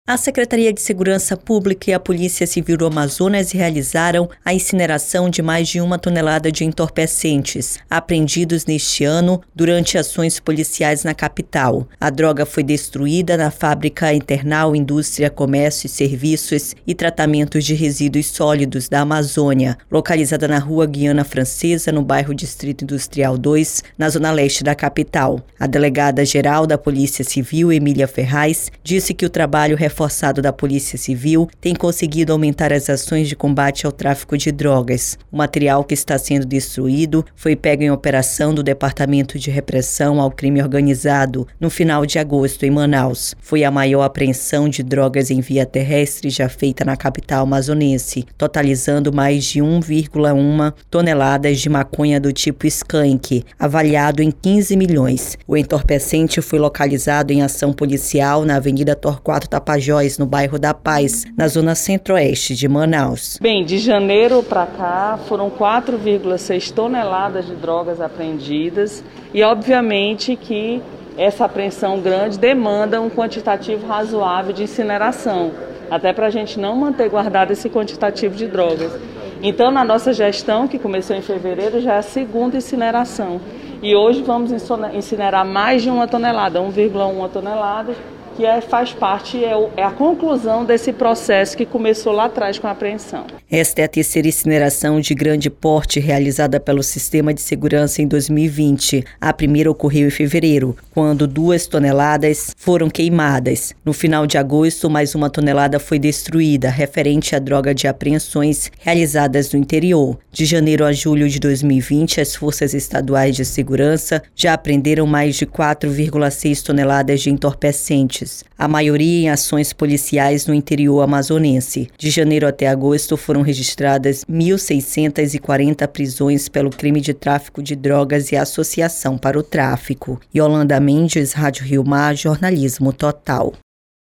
A Secretaria de Segurança Pública e a Polícia Civil do Amazonas realizaram a incineração de mais de 1 tonelada de entorpecentes, apreendidos neste ano durante ações policiais na capital. A droga foi destruída na fábrica Internal Indústria, Comércio e Serviços e Tratamentos de Resíduos Sólidos da Amazônia, localizada na Rua Guiana Francesa, no bairro Distrito Industrial 2, na zona leste da capital. A delegada-geral da Polícia Civil, Emília Ferraz, disse que o trabalho reforçado da Polícia Civil tem conseguido aumentar as ações de combate ao tráfico de drogas. O material que está sendo destruído foi pego em operação do Departamento de Repressão ao Crime Organizado no final de agosto em Manaus. Foi a maior apreensão de drogas em via terrestre já feita na capital amazonense, totalizando mais de 1,1 toneladas de maconha do tipo skunk, avaliado em 15 milhões. O entorpecente foi localizado em ação policial na Avenida Torquato Tapajós, no bairro da Paz, na zona centro-oeste de Manaus. Bem, de janeiro para cá foram 4,6 toneladas de drogas apreendidas e obviamente que essa apreensão grande demanda um quantitativo razoável de incineração, até para a gente não manter guardado esse quantitativo de drogas. Então, na nossa gestão, que começou em fevereiro, já é a segunda incineração. E hoje vamos incinerar mais de 1 tonelada, 1,1 tonelada, que faz parte, é a conclusão desse processo que começou lá atrás com a apreensão. Esta é a terceira incineração de grande porte realizada pelo Sistema de Segurança em 2020. A primeira ocorreu em fevereiro, quando 2 toneladas foram queimadas. No final de agosto, mais 1 tonelada foi destruída, referente à droga de apreensões realizadas no interior. De janeiro a julho de 2020, as forças estaduais de segurança já apreenderam mais de 4,6 toneladas de entorpecentes, a maioria em ações policiais no interior amazonense. De janeiro até agosto foram registradas 1.640 prisões pelo crime de tráfico de drogas e associação para o tráfico. Yolanda Mendes, Rádio Rio Mar, Jornalismo Total.